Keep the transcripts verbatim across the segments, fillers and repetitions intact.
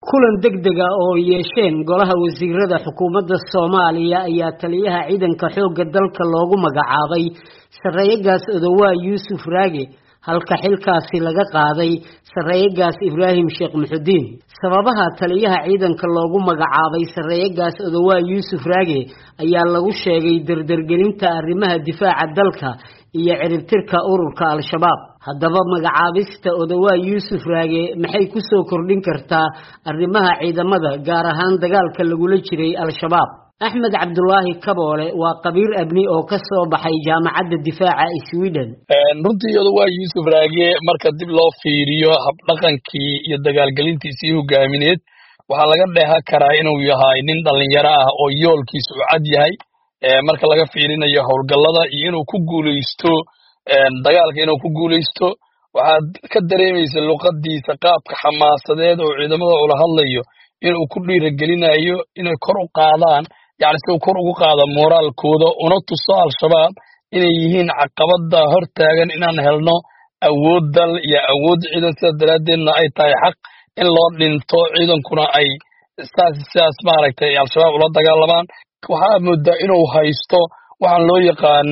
kulan degdeg ah oo yeesheen golaha wasiirada xukuumadda Soomaaliya ayaa taliyaha ciidanka xoogga dalka loogu magacaabay Saraakiil Odawaa Yuusuf Raage halka xilkaasi laga qaaday Saraakiil Ibraahim Sheekh Muxudiin sababaha taliyaha ciidanka loogu magacaabay Saraakiil Odawaa Yuusuf Raage ayaa lagu sheegay dardargelinta arrimaha difaaca dalka iyo ciribtirka ururka al-shabaab haddaba magacaabista Odawaa Yuusuf Raage maxay ku soo kordhin kartaa arrimaha ciidamada gaar ahaan dagaalka lagula jiray al-shabaab Axmed Cabdullaahi Kaboole waa qabiir abni oo ka soo baxay jaamacadda difaaca ee Sweden runtii Odawaa Yuusuf Raage marka dib loo fiiriyo hab dhaqankii iyo dagaalgelintiisii hogaamineed waxa laga dheehan karaa inuu yahay nin dhalinyaro ah oo yoolkiisu cad yahay marka laga fiirinayo howlgallada iyo inuu ku guuleysto dagaalka inuu ku guuleysto waxa ka dareemaysa luqadiisa qaabka xamaasadeed oo ciidamada ula hadlayo inuu ku dhiirigelinayo inay kor u qaadaan yaani si uu kor ugu qaado moraalkooda una tuso al-shabaab inay yihiin caqabada hortaagan inaan helno awood dal iyo awood ciidan sida daraadeedna ay tahay xaq in loo dhinto ciidankuna ay saas maaragtay al-shabaab ula dagaalamaan waxa moodaa inuu haysto waxaan loo yaqaan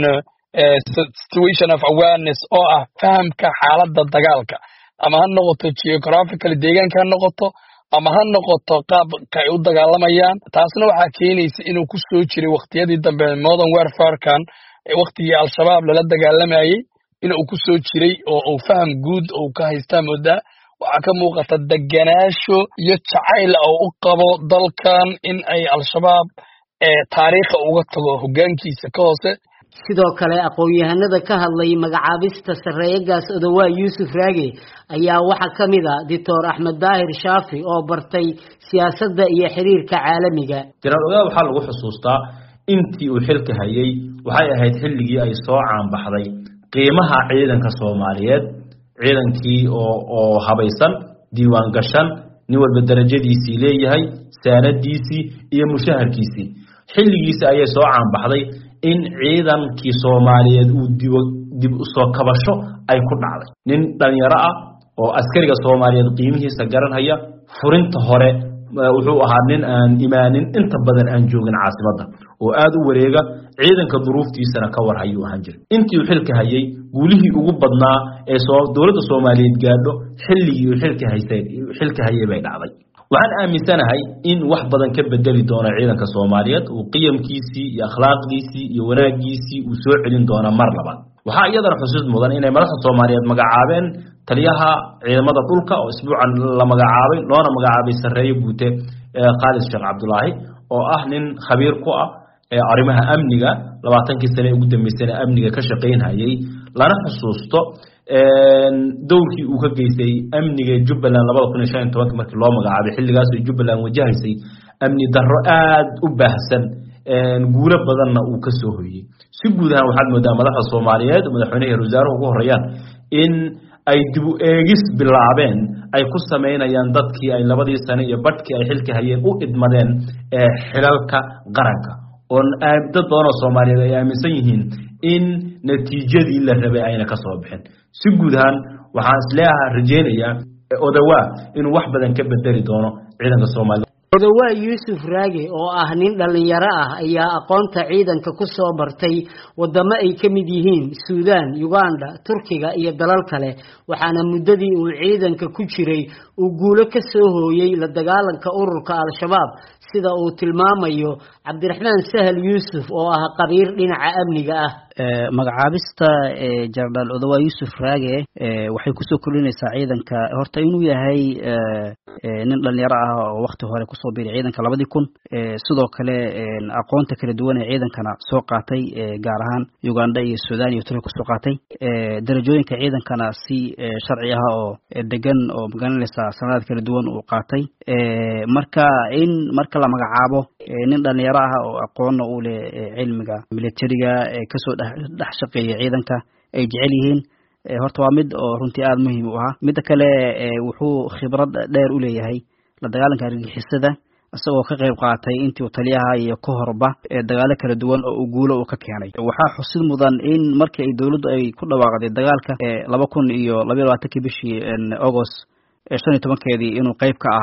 situation of awareness oo ah fahamka xaaladda dagaalka ama ha noqoto geographically deegaanka ha noqoto ama ha noqoto qaabka ay u dagaalamayaan taasna waxa keenaysa inuu ku soo jiray waqtiyadii dambe modern warfare kan waqtigii al-shabaab lala dagaalamayay inuu ku soo jiray oo uu faham guud oo ka haysta moodaa waxa ka muuqata deganaasho iyo jacayl oo u qabo dalkan in ay al-shabaab taariikha uga tago hogaankiisa ka hoose sidoo kale aqoon-yahanada ka hadlay magacaabista Saraakiil Odawaa Yuusuf Raage ayaa waxa kamid ah Doctor Axmed Daahir Shaafi oo bartay siyaasadda iyo xiriirka caalamiga Odawaa waxa lagu xusuustaa intii uu xilka hayay waxay ahayd xilligii ay soo caan baxday qiimaha ciidanka Soomaaliyeed ciidankii oo oo habaysan diiwaan gashan nin walba darajadiisii leeyahay saanadiisii iyo mushaharkiisii xilligiisa ayay soo caan baxday in ciidankii Soomaaliyeed uu dib u soo kabasho ay ku dhacday nin dhalinyaro ah oo askariga Soomaaliyeed qiimihiisa garanaya furinta hore wuxuu ahaa nin aan imaanin inta badan aan joogin caasimadda oo aad u wareega ciidanka duruuftiisana ka war hayo ahaan jiray intii uu xilka hayay guulihii ugu badnaa ee soo dawladda Soomaaliyeed gaadho xilligii uu xilka haystay xilka hayay bay dhacday waxaan aaminsanahay in wax badan ka bedeli doono ciidanka Soomaaliyeed oo qiyamkiisii iyo akhlaaqdiisii iyo wanaagiisii uu soo celin doono mar labaad waxa iyadana xusuus mudan inay madaxda Soomaaliyeed magacaabeen taliyaha ciidamada dhulka oo isbuucan la magacaabay loona magacaabay sareeyo guute Khalid Sheekh Cabdullaahi oo ah nin khabiir ku ah arrimaha amniga labaatankii sano ugu dambeysay amniga ka shaqeynayay lana xusuusto dowrkii uu ka geysay amniga Jubbaland laba kun iyo shan iyo toban markii loo magacaabay xilligaas oo Jubbaland wajahaysay amni darro aad u baahsan guulo badanna uu ka soo hoyay si guud ahaan waxaad moodaa madaxda Soomaaliyeed madaxweynaha wasaaruhu ugu horeeyaan in ay dib u eegis bilaabeen ay ku sameynayaan dadkii ay labadii sano iyo badhkii ay xilka hayeen u idmadeen ee xilalka qaranka oo dad badan oo Soomaaliyeed ay aaminsan yihiin in natiijadii la rabay ayna ka soo bixin si guud ahaan waxaan isleeyahay rajeenaya Odawaa inuu wax badan ka bedeli doono ciidanka Soomaaliyeed Odawaa Yuusuf Raage oo ah nin dhalinyaro ah ayaa aqoonta ciidanka ku soo bartay wadamo ay ka mid yihiin Suudaan, Uganda, Turkiga iyo dalal kale waxaana muddadii uu ciidanka ku jiray uu guulo ka soo hooyay la dagaalanka ururka al-shabaab sida uu tilmaamayo Cabdiraxmaan Sahal Yuusuf oo ah qabiir dhinaca amniga ah magacaabista General Odawaa Yuusuf Raage waxay ku soo kordhinaysaa ciidanka horta inuu yahay nin dhalinyaro ah oo waqti hore ku soo biiray ciidanka labadii kun sidoo kale aqoonta kala duwan ee ciidankana soo qaatay gaar ahaan Uganda iyo Suudaan iyo Turkiga ku soo qaatay darajooyinka ciidankana si sharci ah oo degan oo magaranaysa sanad kala duwan uu qaatay marka in marka la magacaabo nin dhalinyaro ah oo aqoon u leh cilmiga militariga ka soo dhax shaqeeya ciidanka ay jecel yihiin horta waa mid oo runtii aad muhiim u ah mid kale wuxuu khibrad dheer u leeyahay la dagaalanka argagixisada asagoo ka qayb qaatay intii uu taliyaha iyo ka horba dagaalo kala duwan oo uu guulo u ka keenay waxa xusid mudan in markii ay dawladdu ay ku dhawaaqday dagaalka laba kun iyo laba iyo labaatan bishii August shan iyo toban keedii inuu qayb ka ahaa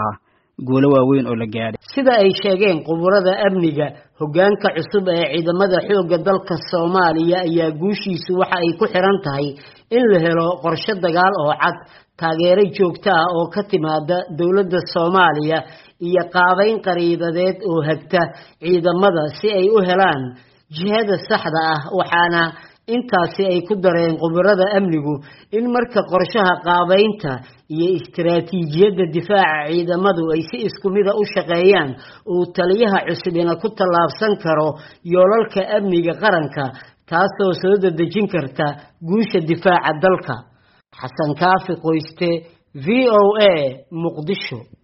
guulo waaweyn oo la gaaray sida ay sheegeen quburada amniga hoggaanka cusub ee ciidamada xoogga dalka Soomaaliya ayaa guushiisu waxa ay ku xiran tahay in la helo qorshe dagaal oo cad taageero joogto ah oo ka timaada dawladda Soomaaliya iyo qaabayn qariibadeed oo hagta ciidamada si ay u helaan jihada saxda ah waxaana intaasi ay ku dareen quburada amnigu in marka qorshaha qaabaynta iyo istiraatiijiyadda difaaca ciidamadu ay si isku mid ah u shaqeeyaan uu taliyaha cusubina ku tallaabsan karo yoolalka amniga qaranka taasoo soo dedejin karta guusha difaaca dalka. Xasan Kaafi Qoyste, V O A, Muqdisho.